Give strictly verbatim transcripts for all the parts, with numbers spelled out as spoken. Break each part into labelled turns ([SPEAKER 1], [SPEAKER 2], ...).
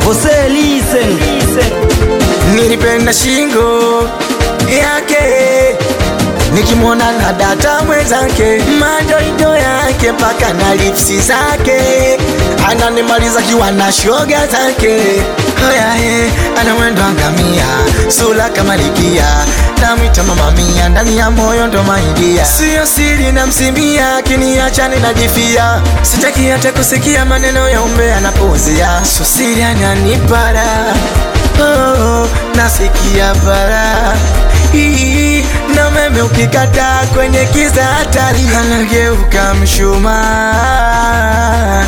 [SPEAKER 1] Você listen.
[SPEAKER 2] Nilipenda shingo yake, nikimwona na data mwenzake, madoido yake paka na lipsi zake, ananimaliza kiwa na shoga zake. Haya he, anawendo angamia, sula kama likia, namwita mama mia, ndani ya moyo ndo maidia. Sio siri na msimia, kiniacha ninajifia, sitaki hata kusikia maneno ya umbea na pozia. So siri ananipara, oh, nasikia bara hii, na meme ukikata kwenye kiza hatari, anageuka mshumaa.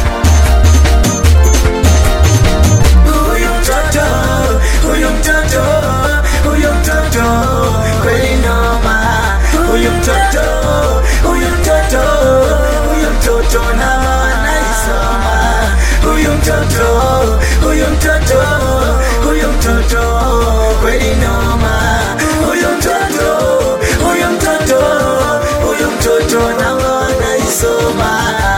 [SPEAKER 2] Huyu mtoto, huyu mtoto, huyu mtoto kweli noma. Huyu mtoto, huyu mtoto, huyu mtoto na anaisoma. Huyu mtoto, huyu mtoto, huyu mtoto kweli noma. Huyu mtoto, huyu mtoto, huyu mtoto na anaisoma.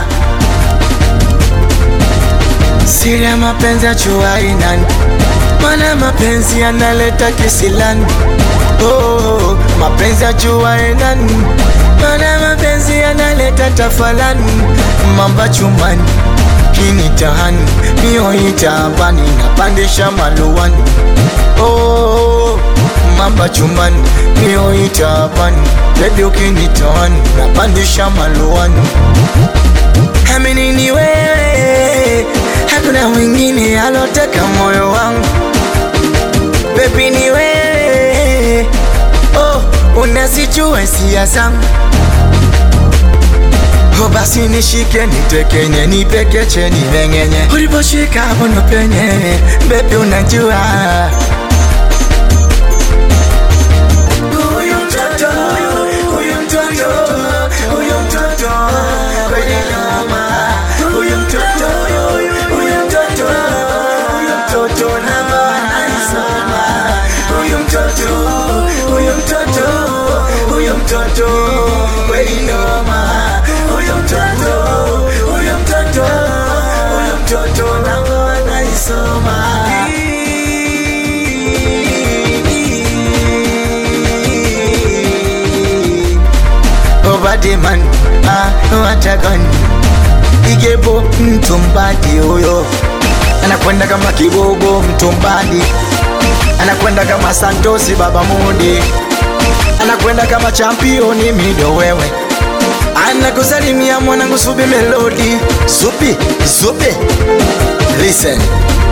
[SPEAKER 2] Siri ya mapenzi ya chua inani, mana mapenzi yanaleta kisilani. Oh, mapenzi ya chua inani, mana mapenzi yanaleta tafalani. Mamba chumani, kini tahani, mio itabani, napandisha maluwani. Oh, mamba chumani, mio itabani, baby ukinitahani, napandisha maluwani. Amini ni wewe, hakuna mwingine aloteka moyo wangu. Baby ni wewe, oh, unazijua hisia zangu. Oh, basi nishike nitekenye, nipekeche nivengenye, uliposhika bono penye, baby unajua. Huyu mtoto, huyu mtoto, huyu mtoto kweli noma. Huyu mtoto, huyu mtoto, huyu mtoto na anaisoma. Huyu mtoto, huyu mtoto, huyu mtoto kweli noma. Huyu mtoto, huyu mtoto, huyu mtoto na anaisoma. Body man, ah, what a gun. Igebo mtumbadi huyo, anakwenda kama kibogo mtumbadi, anakwenda kama Santosi baba Mudi, anakwenda kama championi mido wewe, anakusalimia mwanangu Subi Melody. Subi, Subi, listen.